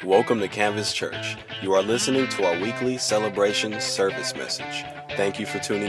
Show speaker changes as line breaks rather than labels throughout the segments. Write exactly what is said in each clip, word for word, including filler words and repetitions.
Welcome to Canvas Church. You are listening to our weekly celebration service message. Thank you for tuning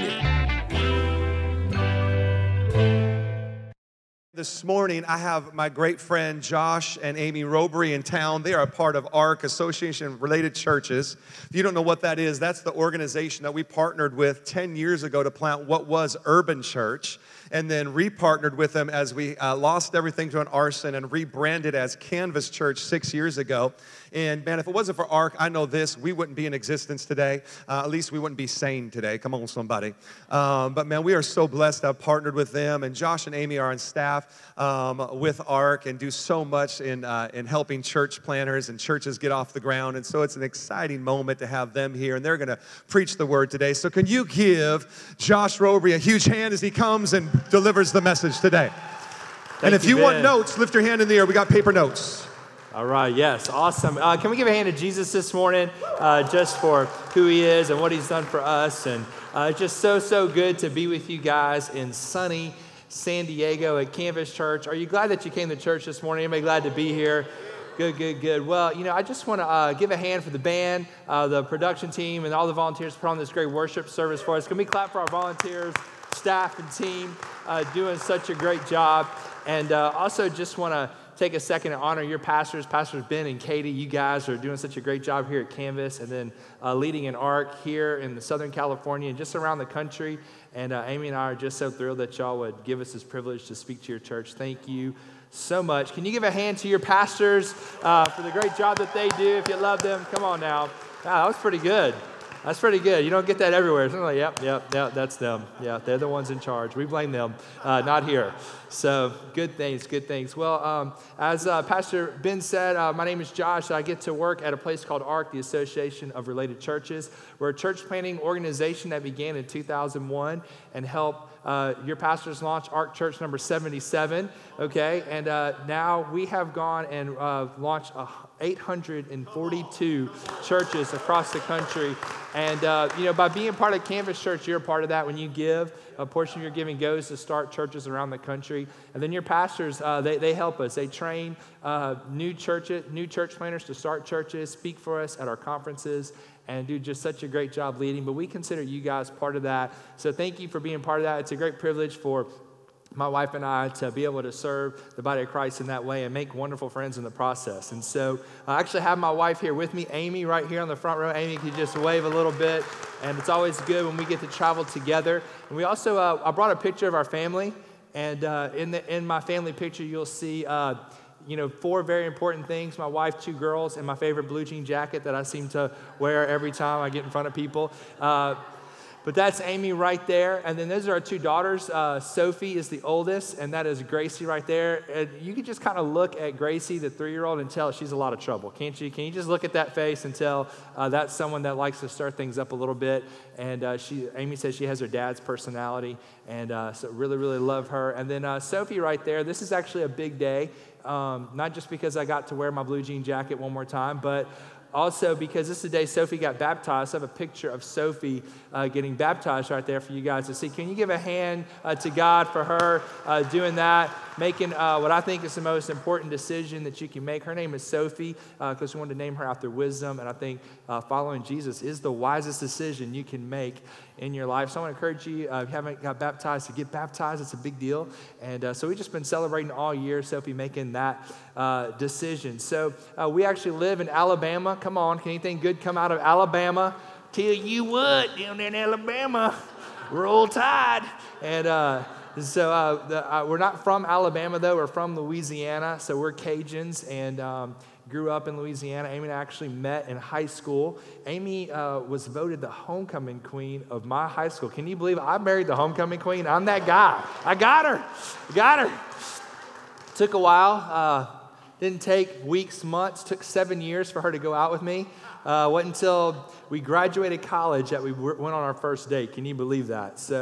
in.
This morning, I have my great friend Josh and Amy Robery in town. They are a part of ARC, Association of Related Churches. If you don't know what that is, that's the organization that we partnered with ten years ago to plant what was Urban Church, and then repartnered with them as we uh, lost everything to an arson and rebranded as Canvas Church six years ago. And man, if it wasn't for ARC, I know this, we wouldn't be in existence today. Uh, at least we wouldn't be sane today. Come on, somebody. Um, but man, we are so blessed to have partnered with them. And Josh and Amy are on staff um, with ARC and do so much in uh, in helping church planners and churches get off the ground. And so it's an exciting moment to have them here. And they're going to preach the word today. So can you give Josh Robery a huge hand as he comes and delivers the message today?
Thank
and if you,
you
want notes, lift your hand in the air. We got paper notes.
All right, yes, awesome. Uh, can we give a hand to Jesus this morning uh, just for who he is and what he's done for us? And uh, it's just so, so good to be with you guys in sunny San Diego at Canvas Church. Are you glad that you came to church this morning? Anybody glad to be here? Good, good, good. Well, you know, I just want to uh, give a hand for the band, uh, the production team, and all the volunteers put on this great worship service for us. Can we clap for our volunteers, staff, and team uh, doing such a great job? And uh, also just want to take a second to honor your pastors, Pastors Ben and Katie. You guys are doing such a great job here at Canvas, and then uh, leading an ARC here in Southern California and just around the country. And uh, Amy and I are just so thrilled that y'all would give us this privilege to speak to your church. Thank you so much. Can you give a hand to your pastors uh, for the great job that they do? If you love them, come on now. Wow, that was pretty good. That's pretty good. You don't get that everywhere. It's like, yep, yep, yep, that's them. Yeah, they're the ones in charge. We blame them, uh, not here. So good things, good things. Well, um, as uh, Pastor Ben said, uh, my name is Josh. I get to work at a place called ARC, the Association of Related Churches. We're a church planting organization that began in two thousand one and helped uh, your pastors launch ARC Church number seventy-seven, okay? And uh, now we have gone and uh, launched uh, eight hundred forty-two churches across the country. And, uh, you know, by being part of Canvas Church, you're a part of that. When you give, a portion of your giving goes to start churches around the country. And then your pastors, uh, they, they help us. They train uh, new churches, new church planners to start churches, speak for us at our conferences, and do just such a great job leading. But we consider you guys part of that. So thank you for being part of that. It's a great privilege for my wife and I to be able to serve the body of Christ in that way and make wonderful friends in the process. And so I actually have my wife here with me, Amy, right here on the front row. Amy, can you just wave a little bit? And it's always good when we get to travel together. And we also, uh, I brought a picture of our family. And uh, in the in my family picture, you'll see, uh, you know, four very important things. My wife, two girls, and my favorite blue jean jacket that I seem to wear every time I get in front of people. Uh, But that's Amy right there. And then those are our two daughters. Uh, Sophie is the oldest, and that is Gracie right there. And you can just kind of look at Gracie, the three-year-old, and tell she's a lot of trouble, can't you? Can you just look at that face and tell uh, that's someone that likes to stir things up a little bit? And uh, she, Amy says she has her dad's personality, and uh, so really, really love her. And then uh, Sophie right there, this is actually a big day, um, not just because I got to wear my blue jean jacket one more time, but also because this is the day Sophie got baptized. I have a picture of Sophie uh, getting baptized right there for you guys to see. Can you give a hand uh, to God for her uh, doing that, making uh, what I think is the most important decision that you can make? Her name is Sophie because uh, we wanted to name her after wisdom, and I think uh, following Jesus is the wisest decision you can make in your life. So I want to encourage you, uh, if you haven't got baptized, to get baptized. It's a big deal. And uh, so we've just been celebrating all year, Sophie making that uh, decision. So uh, we actually live in Alabama. Come on, can anything good come out of Alabama? Tell you what, down there in Alabama, roll tide. And uh, so uh, the, uh, we're not from Alabama, though. We're from Louisiana, so we're Cajuns, and um, grew up in Louisiana. Amy and I actually met in high school. Amy uh, was voted the homecoming queen of my high school. Can you believe I married the homecoming queen? I'm that guy. I got her. Got her. Took a while. Uh, didn't take weeks, months. Took seven years for her to go out with me. Uh, wasn't until we graduated college that we went on our first date. Can you believe that? So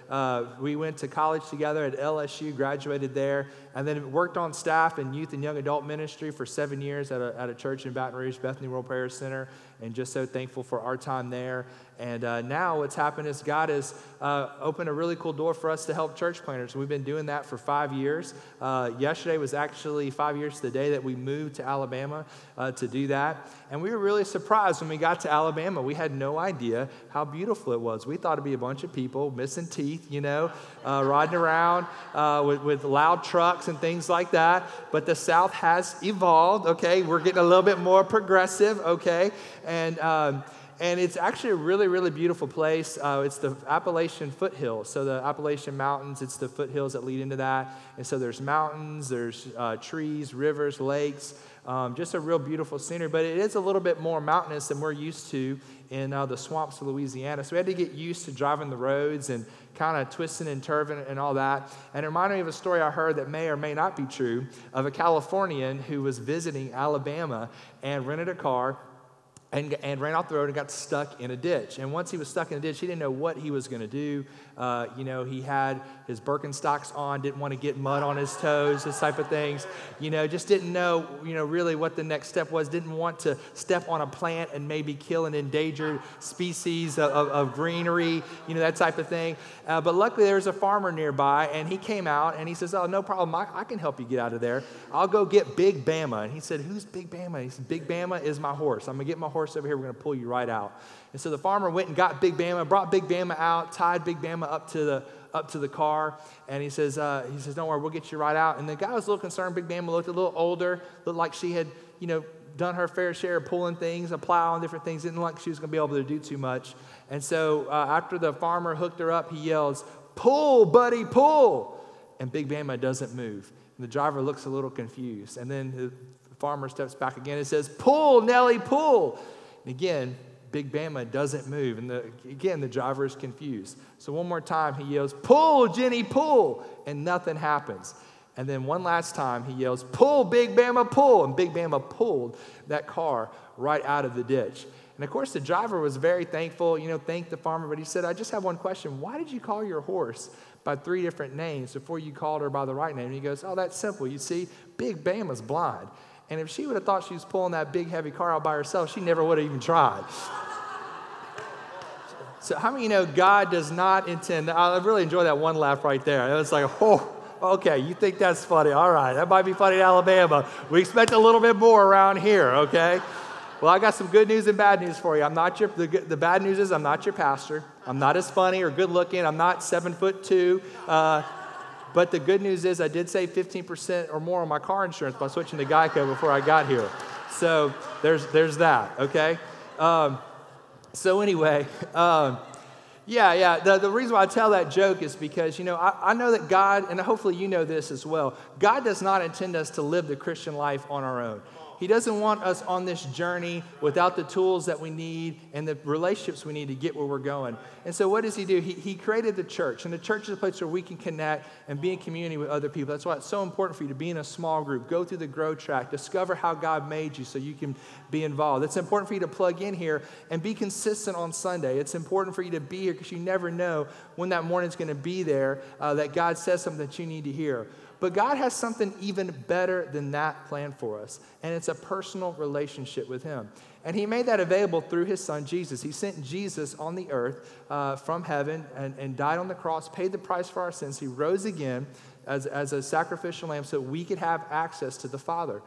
uh, we went to college together at L S U, graduated there, and then worked on staff in youth and young adult ministry for seven years at a, at a church in Baton Rouge, Bethany World Prayer Center, and just so thankful for our time there. And uh, now what's happened is God has uh, opened a really cool door for us to help church planters. We've been doing that for five years. Uh, yesterday was actually five years to the day that we moved to Alabama uh, to do that. And we were really surprised when we got to Alabama. We had no idea how beautiful it was. We thought it'd be a bunch of people missing teeth, you know, uh, riding around uh, with, with loud trucks and things like that. But the South has evolved, okay? We're getting a little bit more progressive, okay? And um, And it's actually a really, really beautiful place. Uh, it's the Appalachian foothills. So the Appalachian Mountains, it's the foothills that lead into that. And so there's mountains, there's uh, trees, rivers, lakes, um, just a real beautiful scenery. But it is a little bit more mountainous than we're used to in uh, the swamps of Louisiana. So we had to get used to driving the roads and kind of twisting and turving and all that. And it reminded me of a story I heard that may or may not be true of a Californian who was visiting Alabama and rented a car And, and ran off the road and got stuck in a ditch. And once he was stuck in a ditch, he didn't know what he was going to do. Uh, you know, he had his Birkenstocks on, didn't want to get mud on his toes, this type of things. You know, just didn't know, you know, really what the next step was. Didn't want to step on a plant and maybe kill an endangered species of, of, of greenery, you know, that type of thing. Uh, but luckily there was a farmer nearby, and he came out and he says, oh, no problem, I, I can help you get out of there. I'll go get Big Bama. And he said, who's Big Bama? He said, Big Bama is my horse. I'm going to get my horse over here. We're going to pull you right out. And so the farmer went and got Big Bama, brought Big Bama out, tied Big Bama up to the up to the car, and he says, uh, he says, don't worry, we'll get you right out. And the guy was a little concerned. Big Bama looked a little older, looked like she had, you know, done her fair share of pulling things, a plow and different things. Didn't look like she was going to be able to do too much. And so uh, after the farmer hooked her up, he yells, pull, buddy, pull. And Big Bama doesn't move. And the driver looks a little confused. And then the farmer steps back again and says, pull, Nelly, pull. And again, Big Bama doesn't move. And the, again, the driver is confused. So one more time, he yells, pull, Jenny, pull. And nothing happens. And then one last time, he yells, pull, Big Bama, pull. And Big Bama pulled that car right out of the ditch. And of course, the driver was very thankful, you know, thanked the farmer. But he said, I just have one question. Why did you call your horse by three different names before you called her by the right name? And he goes, oh, that's simple. You see, Big Bama's blind. And if she would have thought she was pulling that big, heavy car out by herself, she never would have even tried. So how many of you know God does not intend, I really enjoy that one laugh right there. It was like, oh, okay, you think that's funny. All right, that might be funny in Alabama. We expect a little bit more around here, okay? Well, I got some good news and bad news for you. I'm not your, the, the bad news is I'm not your pastor. I'm not as funny or good looking. I'm not seven foot two. Uh, But the good news is I did save fifteen percent or more on my car insurance by switching to Geico before I got here. So there's there's that, okay? Um, so anyway, um, yeah, yeah. The, the reason why I tell that joke is because, you know, I, I know that God, and hopefully you know this as well, God does not intend us to live the Christian life on our own. He doesn't want us on this journey without the tools that we need and the relationships we need to get where we're going. And so what does he do? He, he created the church, and the church is a place where we can connect and be in community with other people. That's why it's so important for you to be in a small group, go through the grow track, discover how God made you so you can be involved. It's important for you to plug in here and be consistent on Sunday. It's important for you to be here because you never know when that morning's going to be there, uh, that God says something that you need to hear. But God has something even better than that planned for us, and it's a personal relationship with him. And he made that available through his son, Jesus. He sent Jesus on the earth uh, from heaven and, and died on the cross, paid the price for our sins. He rose again as, as a sacrificial lamb so we could have access to the Father.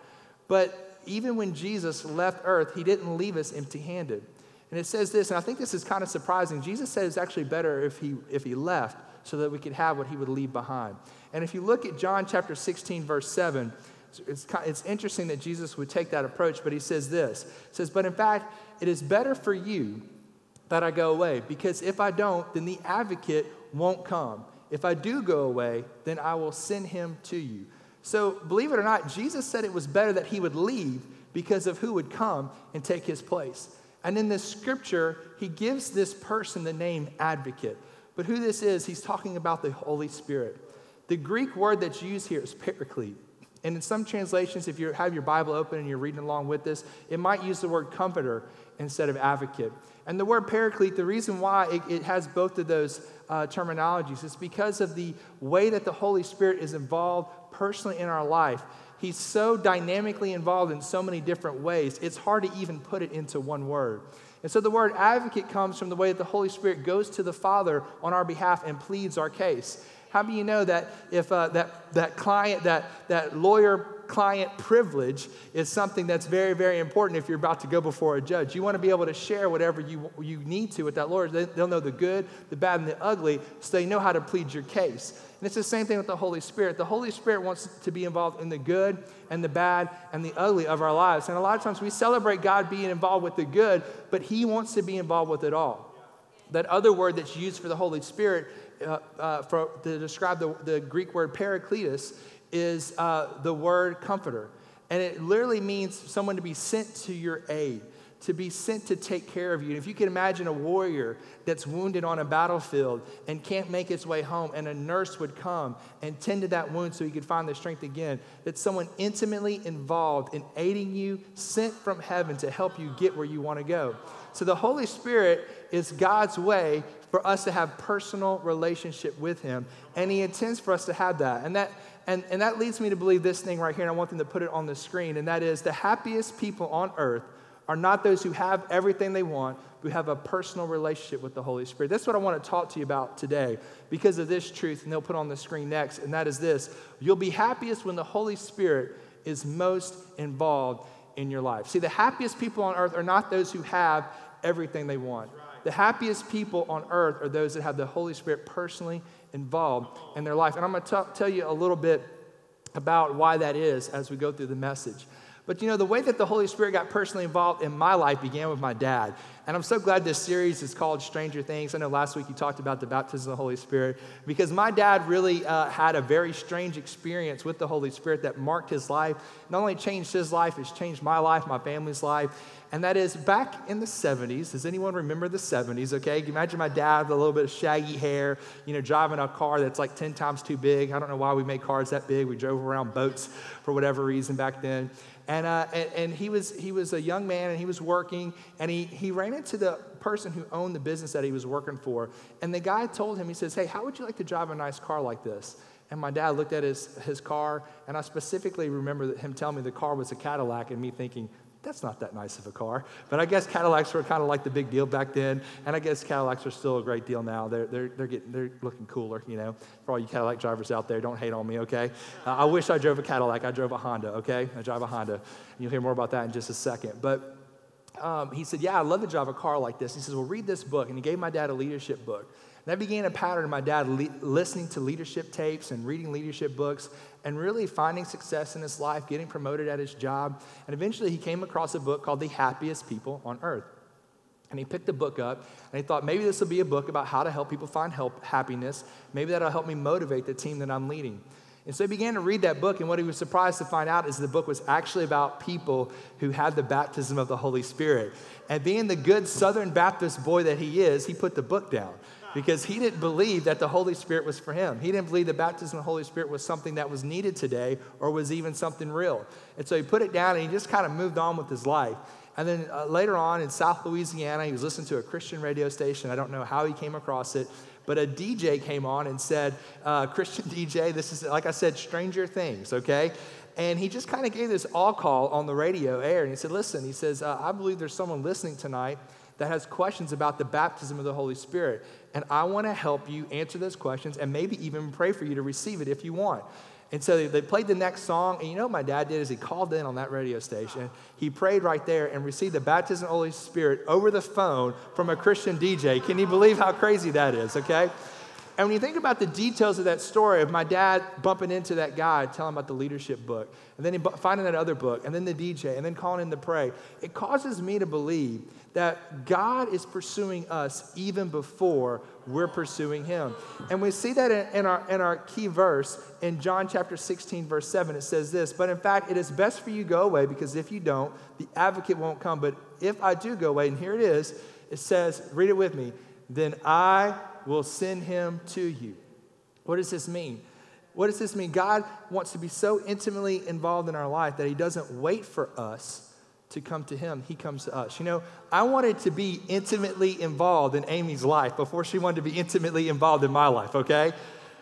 But even when Jesus left earth, he didn't leave us empty-handed. And it says this, and I think this is kind of surprising. Jesus said it's actually better if he, if he left so that we could have what he would leave behind. And if you look at John chapter sixteen, verse seven, it's, it's interesting that Jesus would take that approach, but he says this. He says, but in fact, it is better for you that I go away, because if I don't, then the advocate won't come. If I do go away, then I will send him to you. So believe it or not, Jesus said it was better that he would leave because of who would come and take his place. And in this scripture, he gives this person the name advocate. But who this is, he's talking about the Holy Spirit. The Greek word that's used here is paraclete. And in some translations, if you have your Bible open and you're reading along with this, it might use the word comforter instead of advocate. And the word paraclete, the reason why it, it has both of those uh, terminologies is because of the way that the Holy Spirit is involved personally in our life. He's so dynamically involved in so many different ways, it's hard to even put it into one word. And so the word advocate comes from the way that the Holy Spirit goes to the Father on our behalf and pleads our case. How do you know that if uh, that, that client, that, that lawyer-client privilege is something that's very, very important if you're about to go before a judge? You want to be able to share whatever you, you need to with that lawyer. They, they'll know the good, the bad, and the ugly, so they know how to plead your case. And it's the same thing with the Holy Spirit. The Holy Spirit wants to be involved in the good and the bad and the ugly of our lives. And a lot of times we celebrate God being involved with the good, but he wants to be involved with it all. That other word that's used for the Holy Spirit uh, uh, for, to describe the, the Greek word parakletos is uh, the word comforter. And it literally means someone to be sent to your aid, to be sent to take care of you. And if you can imagine a warrior that's wounded on a battlefield and can't make its way home, and a nurse would come and tend to that wound so he could find the strength again, that's someone intimately involved in aiding you, sent from heaven to help you get where you want to go. So the Holy Spirit is God's way for us to have personal relationship with him, and he intends for us to have that. And that and, and that leads me to believe this thing right here, and I want them to put it on the screen, and that is the happiest people on earth are not those who have everything they want, who have a personal relationship with the Holy Spirit. That's what I want to talk to you about today because of this truth, and they'll put on the screen next, and that is this. You'll be happiest when the Holy Spirit is most involved in your life. See, the happiest people on earth are not those who have everything they want. The happiest people on earth are those that have the Holy Spirit personally involved in their life. And I'm going to tell you a little bit about why that is as we go through the message. But you know, the way that the Holy Spirit got personally involved in my life began with my dad. And I'm so glad this series is called Stranger Things. I know last week you talked about the baptism of the Holy Spirit, because my dad really uh, had a very strange experience with the Holy Spirit that marked his life. Not only changed his life, it's changed my life, my family's life. And that is back in the seventies. Does anyone remember the seventies, okay? Imagine my dad with a little bit of shaggy hair, you know, driving a car that's like ten times too big. I don't know why we made cars that big. We drove around boats for whatever reason back then. And, uh, and and he was he was a young man, and he was working, and he he ran into the person who owned the business that he was working for. And the guy told him, he says, "Hey, how would you like to drive a nice car like this?" And my dad looked at his his car, and I specifically remember him telling me the car was a Cadillac, and me thinking, that's not that nice of a car. But I guess Cadillacs were kind of like the big deal back then, and I guess Cadillacs are still a great deal now. They're they're they're getting they're looking cooler, you know. For all you Cadillac drivers out there, don't hate on me, okay? Uh, I wish I drove a Cadillac. I drove a Honda, okay? I drive a Honda. And you'll hear more about that in just a second. But um, he said, "Yeah, I'd love to drive a car like this." He says, "Well, read this book," and he gave my dad a leadership book. And that began a pattern of my dad le- listening to leadership tapes and reading leadership books, and really finding success in his life, getting promoted at his job. And eventually he came across a book called The Happiest People on Earth. And he picked the book up, and he thought, maybe this will be a book about how to help people find help, happiness. Maybe that'll help me motivate the team that I'm leading. And so he began to read that book, and what he was surprised to find out is the book was actually about people who had the baptism of the Holy Spirit. And being the good Southern Baptist boy that he is, he put the book down, because he didn't believe that the Holy Spirit was for him. He didn't believe the baptism of the Holy Spirit was something that was needed today or was even something real. And so he put it down, and he just kind of moved on with his life. And then uh, later on in South Louisiana, he was listening to a Christian radio station. I don't know how he came across it, but a D J came on and said, uh, Christian D J, this is, like I said, Stranger Things, okay? And he just kind of gave this all call on the radio air, and he said, listen, he says, uh, I believe there's someone listening tonight that has questions about the baptism of the Holy Spirit. And I want to help you answer those questions and maybe even pray for you to receive it if you want. And so they played the next song, and you know what my dad did is he called in on that radio station. He prayed right there and received the baptism of the Holy Spirit over the phone from a Christian D J. Can you believe how crazy that is, okay? And when you think about the details of that story of my dad bumping into that guy, telling him about the leadership book, and then he bu- finding that other book, and then the D J, and then calling in to pray, it causes me to believe that God is pursuing us even before we're pursuing him. And we see that in, in, our, in our key verse in John chapter sixteen, verse seven. It says this, but in fact, it is best for you to go away, because if you don't, the advocate won't come. But if I do go away, and here it is, it says, read it with me, then I will send him to you. What does this mean? what does this mean? God wants to be so intimately involved in our life that he doesn't wait for us to come to him. He comes to us. You know, I wanted to be intimately involved in Amy's life before she wanted to be intimately involved in my life, okay?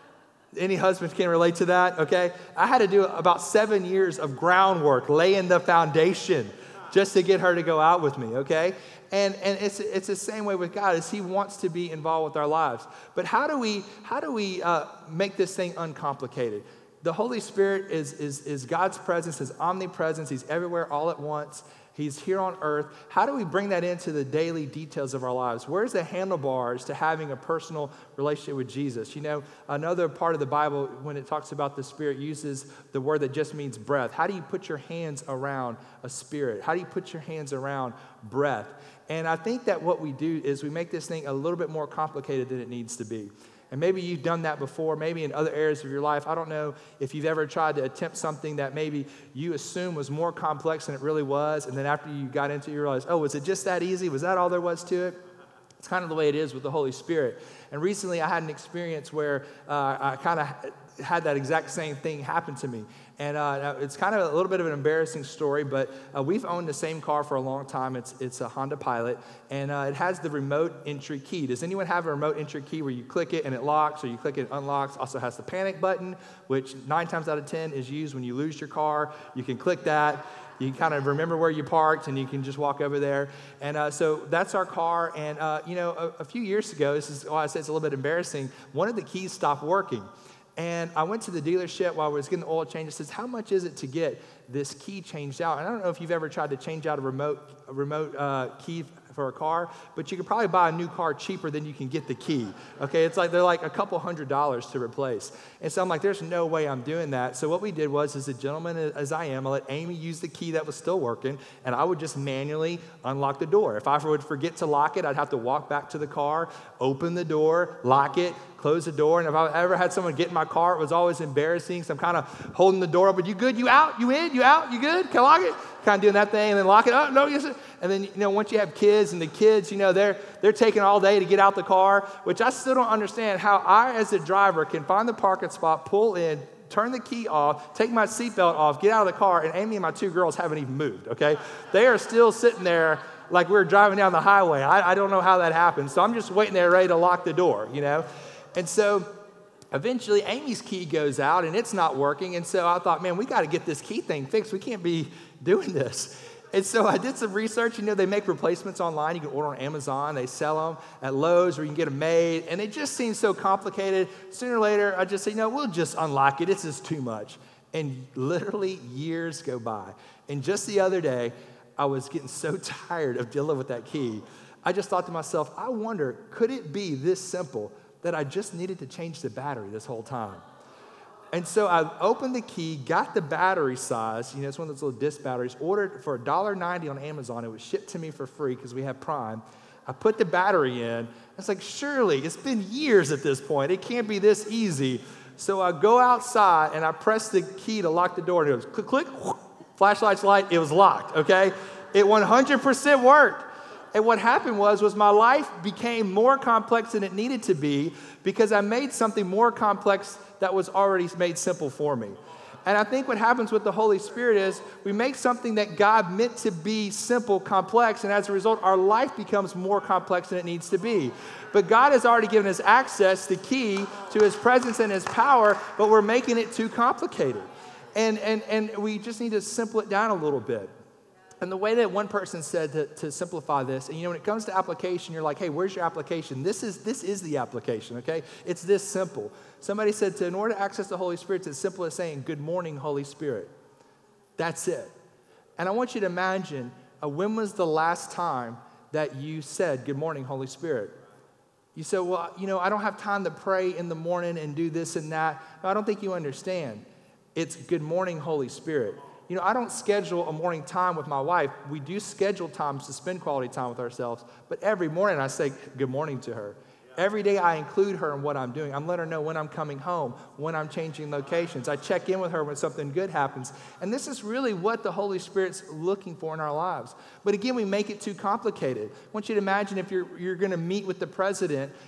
Any husbands can relate to that, okay? I had to do about seven years of groundwork, laying the foundation just to get her to go out with me, okay? And and it's it's the same way with God, is he wants to be involved with our lives. But how do we how do we uh, make this thing uncomplicated? The Holy Spirit is, is, is God's presence, his omnipresence. He's everywhere all at once. He's here on earth. How do we bring that into the daily details of our lives? Where's the handlebars to having a personal relationship with Jesus? You know, another part of the Bible, when it talks about the Spirit, uses the word that just means breath. How do you put your hands around a spirit? How do you put your hands around breath? And I think that what we do is we make this thing a little bit more complicated than it needs to be. And maybe you've done that before, maybe in other areas of your life. I don't know if you've ever tried to attempt something that maybe you assume was more complex than it really was, and then after you got into it, you realize, oh, was it just that easy? Was that all there was to it? It's kind of the way it is with the Holy Spirit. And recently I had an experience where uh, I kind of had that exact same thing happen to me. And uh, it's kind of a little bit of an embarrassing story, but uh, we've owned the same car for a long time. It's it's a Honda Pilot, and uh, it has the remote entry key. Does anyone have a remote entry key where you click it and it locks, or you click it and it unlocks? Also has the panic button, which nine times out of ten is used when you lose your car. You can click that. You can kind of remember where you parked, and you can just walk over there. And uh, so that's our car. And, uh, you know, a, a few years ago, this is why I say it's a little bit embarrassing, one of the keys stopped working. And I went to the dealership while I was getting the oil change. It says, how much is it to get this key changed out? And I don't know if you've ever tried to change out a remote, a remote uh, key for a car, but you could probably buy a new car cheaper than you can get the key. Okay, it's like they're like a couple hundred dollars to replace. And so I'm like, there's no way I'm doing that. So what we did was, as a gentleman as I am, I let Amy use the key that was still working, and I would just manually unlock the door. If I would forget to lock it, I'd have to walk back to the car, open the door, lock it, close the door. And if I ever had someone get in my car, it was always embarrassing. So I'm kind of holding the door open. You good? You out? You in? You out? You good? Can I lock it? Kind of doing that thing and then lock it. Oh, no, yes, sir. And then, you know, once you have kids and the kids, you know, they're they're taking all day to get out the car, which I still don't understand how I, as a driver, can find the parking spot, pull in, turn the key off, take my seatbelt off, get out of the car, and Amy and my two girls haven't even moved, okay? They are still sitting there like we were driving down the highway. I, I don't know how that happened. So I'm just waiting there ready to lock the door, you know? And so eventually Amy's key goes out and it's not working. And so I thought, man, we got to get this key thing fixed. We can't be doing this. And so I did some research. You know, they make replacements online. You can order on Amazon. They sell them at Lowe's, or you can get them made. And it just seems so complicated. Sooner or later, I just say, no, we'll just unlock it. It's just too much. And literally years go by. And just the other day, I was getting so tired of dealing with that key. I just thought to myself, I wonder, could it be this simple that I just needed to change the battery this whole time? And so I opened the key, got the battery size, you know, it's one of those little disc batteries, ordered for one dollar ninety on Amazon. It was shipped to me for free because we have Prime. I put the battery in. I was like, surely, it's been years at this point. It can't be this easy. So I go outside and I press the key to lock the door, and it was click, click, flashlight's light, it was locked, okay? It one hundred percent worked. And what happened was, was my life became more complex than it needed to be because I made something more complex that was already made simple for me. And I think what happens with the Holy Spirit is we make something that God meant to be simple, complex, and as a result, our life becomes more complex than it needs to be. But God has already given us access, the key to his presence and his power, but we're making it too complicated. And, and, and we just need to simple it down a little bit. And the way that one person said to, to simplify this, and you know, when it comes to application, you're like, hey, where's your application? This is this is the application, okay? It's this simple. Somebody said, to, in order to access the Holy Spirit, it's as simple as saying, good morning, Holy Spirit. That's it. And I want you to imagine, uh, when was the last time that you said, good morning, Holy Spirit? You said, well, you know, I don't have time to pray in the morning and do this and that. No, I don't think you understand. It's good morning, Holy Spirit. You know, I don't schedule a morning time with my wife. We do schedule times to spend quality time with ourselves, but every morning I say good morning to her. Every day I include her in what I'm doing. I'm letting her know when I'm coming home, when I'm changing locations. I check in with her when something good happens. And this is really what the Holy Spirit's looking for in our lives. But again, we make it too complicated. I want you to imagine if you're, you're going to meet with the president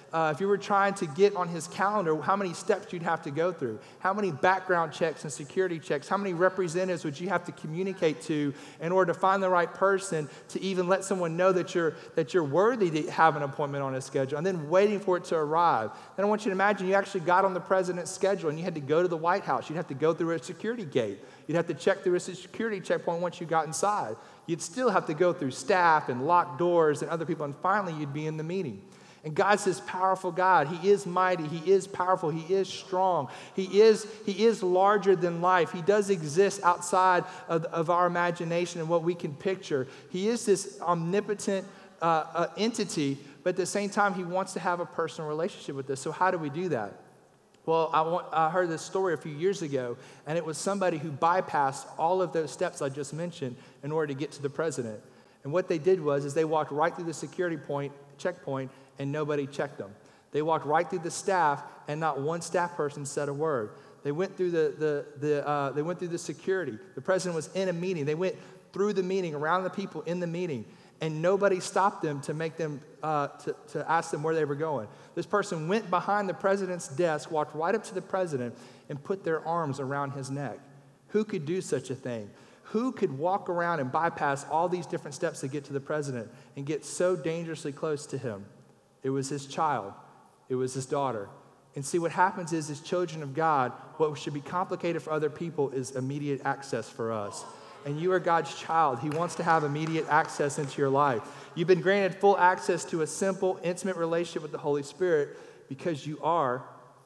uh, if you were trying to get on his calendar, how many steps you'd have to go through, how many background checks and security checks, how many representatives would you have to communicate to in order to find the right person to even let someone know that you're that you're worthy to have an appointment on his schedule, and then waiting for it to arrive. Then I want you to imagine you actually got on the president's schedule and you had to go to the White House. You'd have to go through a security gate. You'd have to check through a security checkpoint once you got inside. You'd still have to go through staff and locked doors and other people, and finally you'd be in the meeting. And God's this powerful God. He is mighty. He is powerful. He is strong. He is, he is larger than life. He does exist outside of, of our imagination and what we can picture. He is this omnipotent uh, uh, entity, but at the same time, he wants to have a personal relationship with us. So how do we do that? Well, I, want, I heard this story a few years ago, and it was somebody who bypassed all of those steps I just mentioned in order to get to the president. And what they did was is they walked right through the security point, checkpoint, and nobody checked them. They walked right through the staff, and not one staff person said a word. They went through the, the, the uh, they went through the security. The president was in a meeting. They went through the meeting, around the people in the meeting, and nobody stopped them to make them, uh, to, to ask them where they were going. This person went behind the president's desk, walked right up to the president, and put their arms around his neck. Who could do such a thing? Who could walk around and bypass all these different steps to get to the president and get so dangerously close to him? It was his child. It was his daughter. And see, what happens is, as children of God, what should be complicated for other people is immediate access for us. And you are God's child. He wants to have immediate access into your life. You've been granted full access to a simple, intimate relationship with the Holy Spirit because you are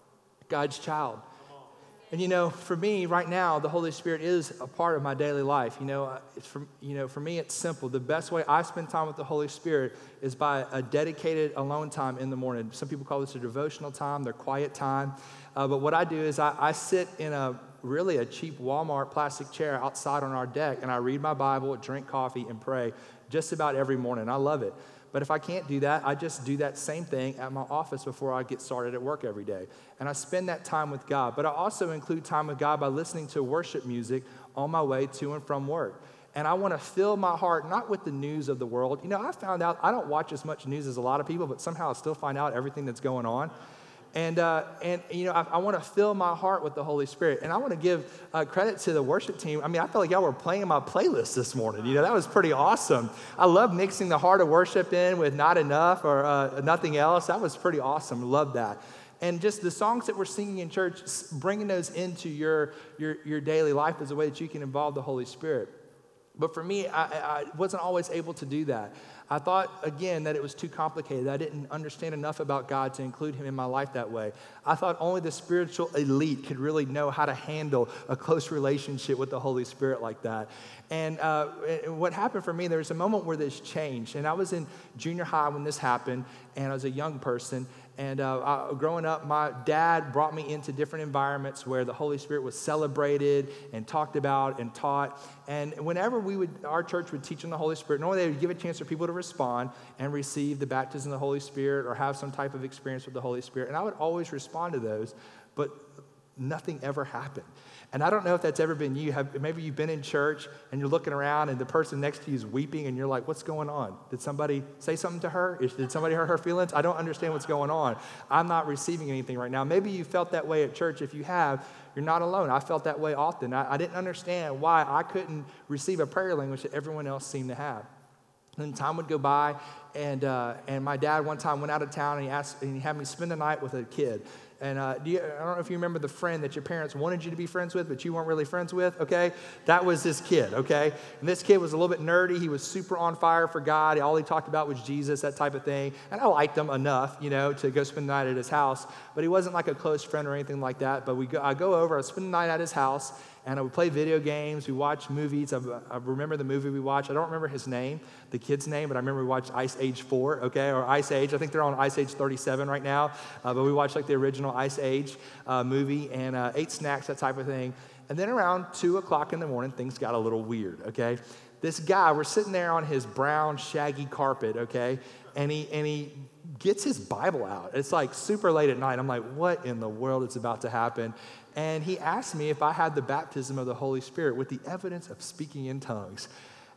God's child. And you know, for me right now, the Holy Spirit is a part of my daily life. You know, it's for, you know, for me, it's simple. The best way I spend time with the Holy Spirit is by a dedicated alone time in the morning. Some people call this a devotional time, their quiet time. Uh, but what I do is I, I sit in a really a cheap Walmart plastic chair outside on our deck, and I read my Bible, drink coffee, and pray just about every morning. I love it. But if I can't do that, I just do that same thing at my office before I get started at work every day. And I spend that time with God. But I also include time with God by listening to worship music on my way to and from work. And I want to fill my heart, not with the news of the world. You know, I found out I don't watch as much news as a lot of people, but somehow I still find out everything that's going on. And, uh, and you know, I, I want to fill my heart with the Holy Spirit. And I want to give uh, credit to the worship team. I mean, I felt like y'all were playing my playlist this morning. You know, that was pretty awesome. I love mixing the heart of worship in with Not Enough or uh, Nothing Else. That was pretty awesome. Love that. And just the songs that we're singing in church, bringing those into your, your, your daily life is a way that you can involve the Holy Spirit. But for me, I, I wasn't always able to do that. I thought, again, that it was too complicated. I didn't understand enough about God to include him in my life that way. I thought only the spiritual elite could really know how to handle a close relationship with the Holy Spirit like that. And uh, what happened for me, there was a moment where this changed. And I was in junior high when this happened, and I was a young person. And uh, I, growing up, my dad brought me into different environments where the Holy Spirit was celebrated and talked about and taught. And whenever we would, our church would teach on the Holy Spirit, normally they would give a chance for people to respond and receive the baptism of the Holy Spirit or have some type of experience with the Holy Spirit. And I would always respond to those, but nothing ever happened. And I don't know if that's ever been you. Have, maybe you've been in church and you're looking around and the person next to you is weeping and you're like, what's going on? Did somebody say something to her? Did somebody hurt her feelings? I don't understand what's going on. I'm not receiving anything right now. Maybe you felt that way at church. If you have, you're not alone. I felt that way often. I, I didn't understand why I couldn't receive a prayer language that everyone else seemed to have. And time would go by, and uh, and my dad one time went out of town and he asked, and he had me spend the night with a kid. And uh, do you, I don't know if you remember the friend that your parents wanted you to be friends with, but you weren't really friends with, okay? That was this kid, okay? And this kid was a little bit nerdy. He was super on fire for God. All he talked about was Jesus, that type of thing. And I liked him enough, you know, to go spend the night at his house. But he wasn't like a close friend or anything like that. But we go, I go over, I spend the night at his house, and I would play video games. We watch movies. I, I remember the movie we watched. I don't remember his name, the kid's name, but I remember we watched Ice Age four, okay, or Ice Age. I think they're on Ice Age thirty-seven right now. Uh, but we watched like the original Ice Age uh, movie and uh, ate snacks, that type of thing. And then around two o'clock in the morning, things got a little weird, okay? This guy, we're sitting there on his brown, shaggy carpet, okay, and he and he gets his Bible out. It's like super late at night. I'm like, what in the world is about to happen? And he asked me if I had the baptism of the Holy Spirit with the evidence of speaking in tongues.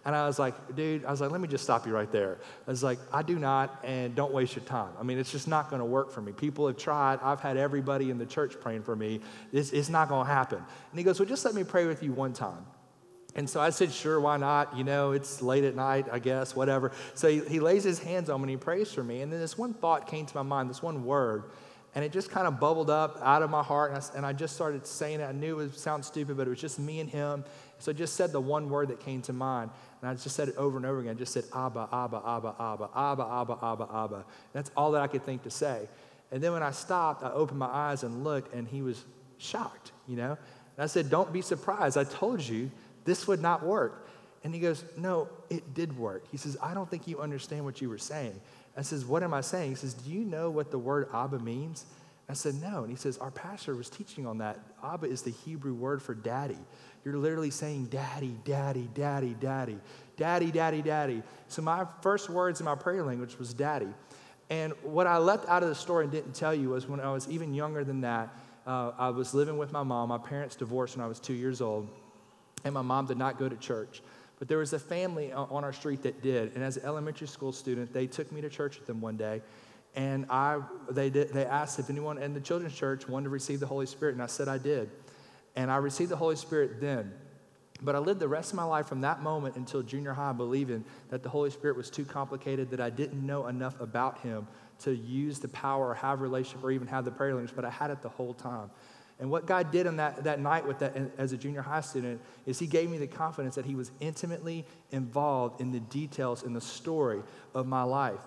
And I was like, dude, I was like, let me just stop you right there. I was like, I do not, and don't waste your time. I mean, it's just not going to work for me. People have tried. I've had everybody in the church praying for me. It's, it's not going to happen. And he goes, well, just let me pray with you one time. And so I said, sure, why not? You know, it's late at night, I guess, whatever. So he, he lays his hands on me and he prays for me. And then this one thought came to my mind, this one word, and it just kind of bubbled up out of my heart. And I, and I just started saying it. I knew it would sound stupid, but it was just me and him. So I just said the one word that came to mind. And I just said it over and over again. I just said, Abba, Abba, Abba, Abba, Abba, Abba, Abba, Abba. And that's all that I could think to say. And then when I stopped, I opened my eyes and looked, and he was shocked, you know. And I said, don't be surprised. I told you this would not work. And he goes, no, it did work. He says, I don't think you understand what you were saying. I says, what am I saying? He says, do you know what the word Abba means? I said, no. And he says, our pastor was teaching on that. Abba is the Hebrew word for daddy. You're literally saying daddy, daddy, daddy, daddy, daddy, daddy, daddy. So my first words in my prayer language was daddy. And what I left out of the story and didn't tell you was when I was even younger than that, uh, I was living with my mom. My parents divorced when I was two years old, and my mom did not go to church. But there was a family on our street that did, and as an elementary school student, they took me to church with them one day, and I they did, they asked if anyone in the children's church wanted to receive the Holy Spirit, and I said I did. And I received the Holy Spirit then. But I lived the rest of my life from that moment until junior high believing that the Holy Spirit was too complicated, that I didn't know enough about him to use the power or have a relationship or even have the prayer language, but I had it the whole time. And what God did on that, that night with that as a junior high student is he gave me the confidence that he was intimately involved in the details in the story of my life.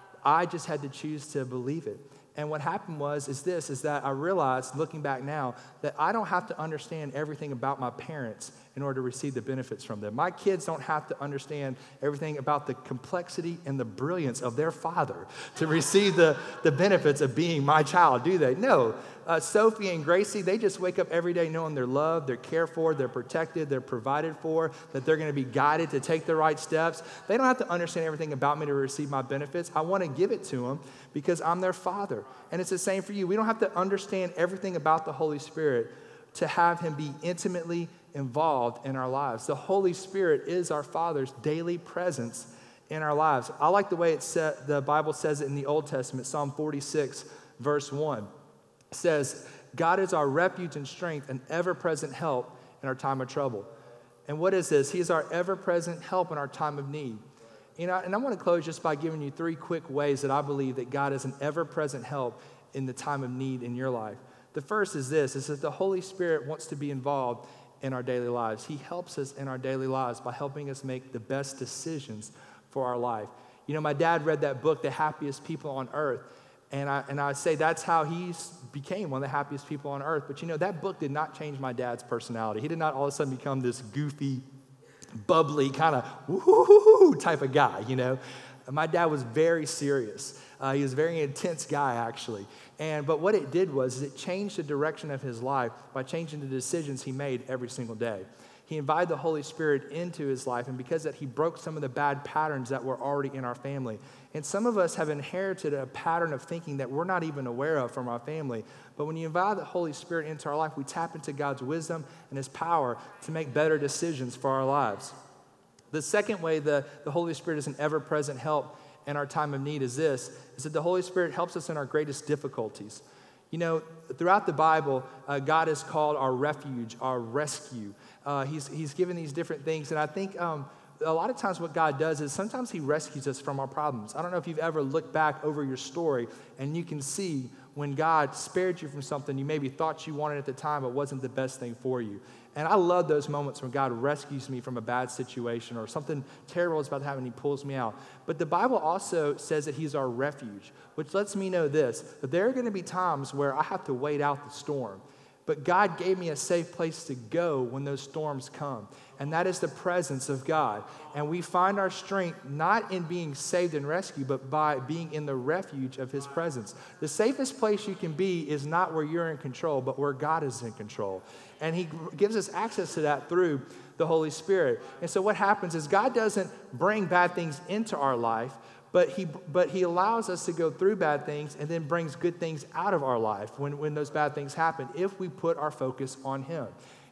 I just had to choose to believe it. And what happened was, is this, is that I realized, looking back now, that I don't have to understand everything about my parents in order to receive the benefits from them. My kids don't have to understand everything about the complexity and the brilliance of their father to receive the, the benefits of being my child, do they? No. Uh, Sophie and Gracie, they just wake up every day knowing they're loved, they're cared for, they're protected, they're provided for, that they're going to be guided to take the right steps. They don't have to understand everything about me to receive my benefits. I want to give it to them because I'm their father. And it's the same for you. We don't have to understand everything about the Holy Spirit to have him be intimately involved in our lives. The Holy Spirit is our Father's daily presence in our lives. I like the way it said, the Bible says it in the Old Testament, Psalm forty-six, verse one. It says, God is our refuge and strength and ever-present help in our time of trouble. And what is this? He is our ever-present help in our time of need. You know, and I want to close just by giving you three quick ways that I believe that God is an ever-present help in the time of need in your life. The first is this, is that the Holy Spirit wants to be involved in our daily lives. He helps us in our daily lives by helping us make the best decisions for our life. You know, my dad read that book, The Happiest People on Earth, and I and I say that's how he became one of the happiest people on earth. But you know, that book did not change my dad's personality. He did not all of a sudden become this goofy, bubbly, kind of woo-hoo-hoo type of guy, you know. My dad was very serious. Uh, he was a very intense guy, actually. And but what it did was is it changed the direction of his life by changing the decisions he made every single day. He invited the Holy Spirit into his life, and because of that, he broke some of the bad patterns that were already in our family. And some of us have inherited a pattern of thinking that we're not even aware of from our family. But when you invite the Holy Spirit into our life, we tap into God's wisdom and his power to make better decisions for our lives. The second way the, the Holy Spirit is an ever-present help in our time of need is this, is that the Holy Spirit helps us in our greatest difficulties. You know, throughout the Bible, uh, God is called our refuge, our rescue. Uh, he's, he's given these different things, and I think um, a lot of times what God does is sometimes he rescues us from our problems. I don't know if you've ever looked back over your story, and you can see when God spared you from something you maybe thought you wanted at the time, but wasn't the best thing for you. And I love those moments when God rescues me from a bad situation or something terrible is about to happen and he pulls me out. But the Bible also says that he's our refuge, which lets me know this, that there are going to be times where I have to wait out the storm. But God gave me a safe place to go when those storms come. And that is the presence of God. And we find our strength not in being saved and rescued, but by being in the refuge of his presence. The safest place you can be is not where you're in control, but where God is in control. And he gives us access to that through the Holy Spirit. And so what happens is God doesn't bring bad things into our life, But he, but he allows us to go through bad things and then brings good things out of our life when, when those bad things happen if we put our focus on him.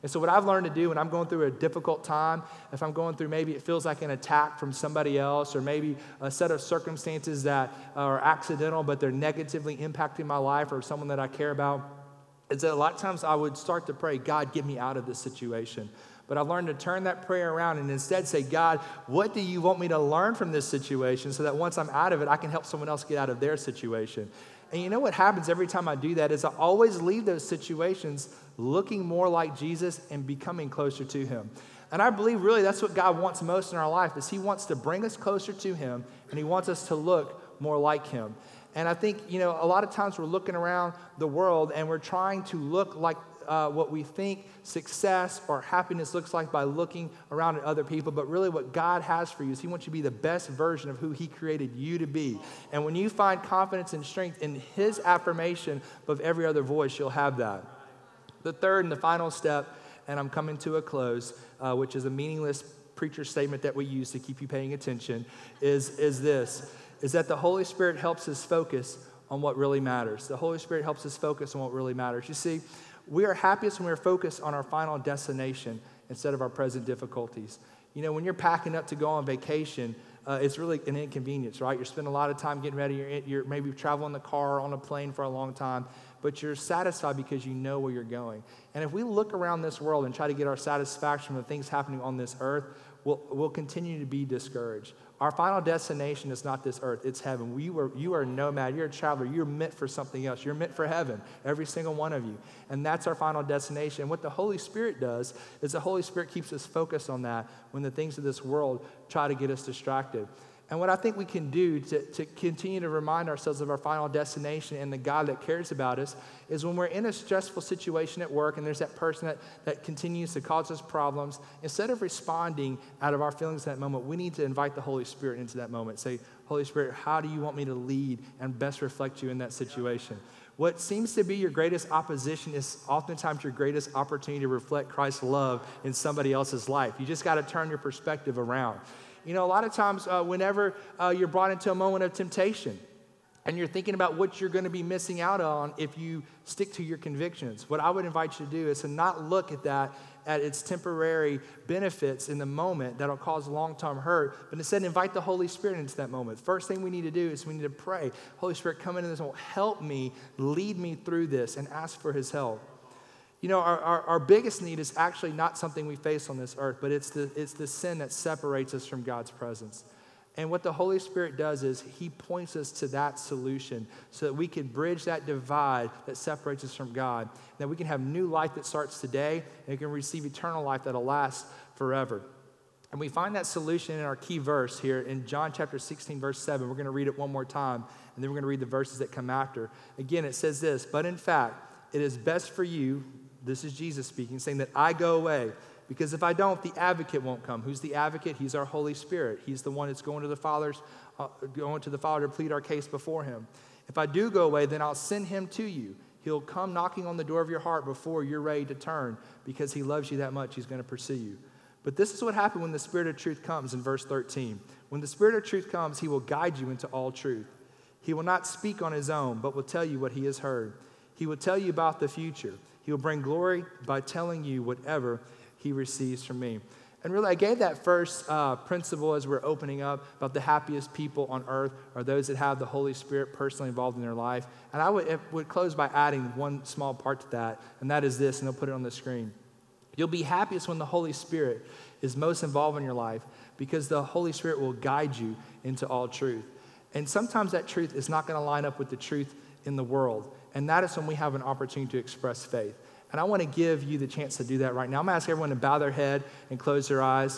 And so what I've learned to do when I'm going through a difficult time, if I'm going through maybe it feels like an attack from somebody else, or maybe a set of circumstances that are accidental, but they're negatively impacting my life or someone that I care about, is that a lot of times I would start to pray, God, get me out of this situation. But I've learned to turn that prayer around and instead say, God, what do you want me to learn from this situation so that once I'm out of it, I can help someone else get out of their situation? And you know what happens every time I do that is I always leave those situations looking more like Jesus and becoming closer to him. And I believe really that's what God wants most in our life, is he wants to bring us closer to him, and he wants us to look more like him. And I think, you know, a lot of times we're looking around the world and we're trying to look like uh, what we think success or happiness looks like by looking around at other people. But really what God has for you is he wants you to be the best version of who he created you to be. And when you find confidence and strength in his affirmation above every other voice, you'll have that. The third and the final step, and I'm coming to a close, uh, which is a meaningless preacher statement that we use to keep you paying attention, is, is this, is that the Holy Spirit helps us focus on what really matters. The Holy Spirit helps us focus on what really matters. You see, we are happiest when we're focused on our final destination instead of our present difficulties. You know, when you're packing up to go on vacation, uh, it's really an inconvenience, right? You're spending a lot of time getting ready. You're, you're maybe traveling in the car or on a plane for a long time, but you're satisfied because you know where you're going. And if we look around this world and try to get our satisfaction from the things happening on this earth, we'll, we'll continue to be discouraged. Our final destination is not this earth, it's heaven. You are, you are a nomad, you're a traveler, you're meant for something else. You're meant for heaven, every single one of you. And that's our final destination. And what the Holy Spirit does is the Holy Spirit keeps us focused on that when the things of this world try to get us distracted. And what I think we can do to, to continue to remind ourselves of our final destination and the God that cares about us is when we're in a stressful situation at work and there's that person that, that continues to cause us problems, instead of responding out of our feelings at that moment, we need to invite the Holy Spirit into that moment. Say, Holy Spirit, how do you want me to lead and best reflect you in that situation? What seems to be your greatest opposition is oftentimes your greatest opportunity to reflect Christ's love in somebody else's life. You just got to turn your perspective around. You know, a lot of times uh, whenever uh, you're brought into a moment of temptation and you're thinking about what you're going to be missing out on if you stick to your convictions, what I would invite you to do is to not look at that, at its temporary benefits in the moment that'll cause long-term hurt, but instead invite the Holy Spirit into that moment. First thing we need to do is we need to pray, Holy Spirit, come into this moment, help me, lead me through this, and ask for his help. You know, our, our, our biggest need is actually not something we face on this earth, but it's the, it's the sin that separates us from God's presence. And what the Holy Spirit does is he points us to that solution so that we can bridge that divide that separates us from God, and that we can have new life that starts today, and we can receive eternal life that'll last forever. And we find that solution in our key verse here in John chapter sixteen, verse seven. We're going to read it one more time, and then we're going to read the verses that come after. Again, it says this, but in fact, it is best for you, this is Jesus speaking, saying that I go away, because if I don't, the advocate won't come. Who's the advocate? He's our Holy Spirit. He's the one that's going to the Father's, uh, going to the Father to plead our case before him. If I do go away, then I'll send him to you. He'll come knocking on the door of your heart before you're ready to turn, because he loves you that much, he's going to pursue you. But this is what happened when the Spirit of truth comes in verse thirteen. When the Spirit of truth comes, he will guide you into all truth. He will not speak on his own, but will tell you what he has heard. He will tell you about the future. He will bring glory by telling you whatever he receives from me. And really, I gave that first uh, principle as we're opening up about the happiest people on earth are those that have the Holy Spirit personally involved in their life. And I would, would close by adding one small part to that, and that is this, and they'll put it on the screen. You'll be happiest when the Holy Spirit is most involved in your life, because the Holy Spirit will guide you into all truth. And sometimes that truth is not going to line up with the truth in the world. And that is when we have an opportunity to express faith. And I want to give you the chance to do that right now. I'm going to ask everyone to bow their head and close their eyes.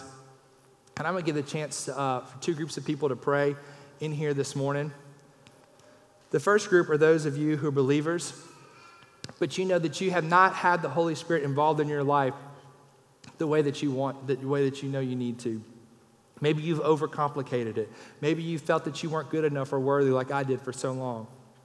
And I'm going to give the chance uh, for two groups of people to pray in here this morning. The first group are those of you who are believers, but you know that you have not had the Holy Spirit involved in your life the way that you want, the way that you know you need to. Maybe you've overcomplicated it. Maybe you felt that you weren't good enough or worthy like I did for so long.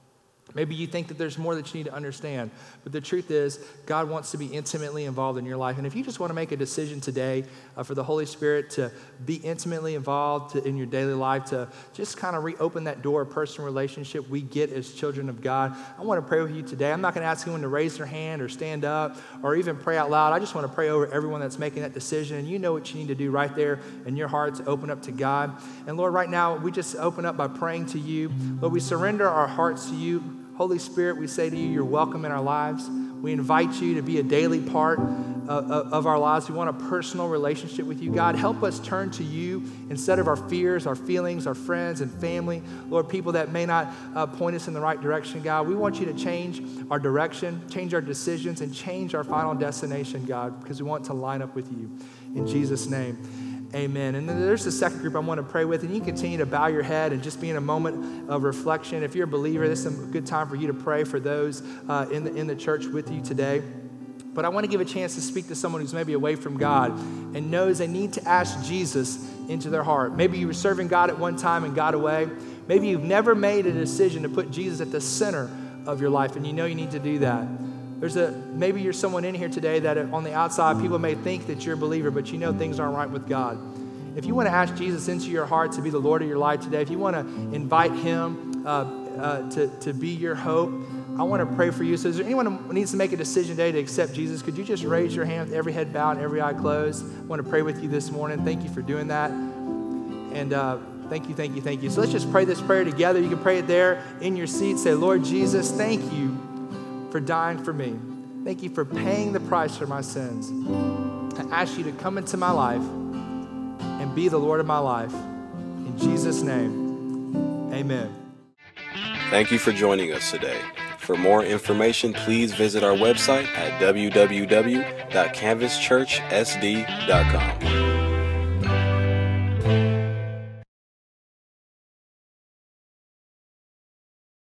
Maybe you think that there's more that you need to understand, but the truth is God wants to be intimately involved in your life. And if you just want to make a decision today uh, for the Holy Spirit to be intimately involved to, in your daily life, to just kind of reopen that door of personal relationship we get as children of God, I want to pray with you today. I'm not going to ask anyone to raise their hand or stand up or even pray out loud. I just want to pray over everyone that's making that decision. And you know what you need to do right there in your heart to open up to God. And Lord, right now, we just open up by praying to you. Lord, we surrender our hearts to you. Holy Spirit, we say to you, you're welcome in our lives. We invite you to be a daily part of, of, of our lives. We want a personal relationship with you. God, help us turn to you instead of our fears, our feelings, our friends and family. Lord, people that may not uh, point us in the right direction, God. We want you to change our direction, change our decisions, and change our final destination, God, because we want to line up with you. In Jesus' name. Amen. And then there's the second group I want to pray with, and you continue to bow your head and just be in a moment of reflection. If you're a believer, this is a good time for you to pray for those uh, in the in the church with you today. But I want to give a chance to speak to someone who's maybe away from God and knows they need to ask Jesus into their heart. Maybe you were serving God at one time and got away. Maybe you've never made a decision to put Jesus at the center of your life, and you know you need to do that. There's a, maybe you're someone in here today that on the outside, people may think that you're a believer, but you know things aren't right with God. If you want to ask Jesus into your heart to be the Lord of your life today, if you want to invite him uh, uh, to, to be your hope, I want to pray for you. So is there anyone who needs to make a decision today to accept Jesus? Could you just raise your hand with every head bowed and every eye closed? I want to pray with you this morning. Thank you for doing that. And uh, thank you, thank you, thank you. So let's just pray this prayer together. You can pray it there in your seat. Say, Lord Jesus, thank you for dying for me. Thank you for paying the price for my sins. I ask you to come into my life and be the Lord of my life. In Jesus' name, amen.
Thank you for joining us today. For more information, please visit our website at w w w dot canvas church s d dot com.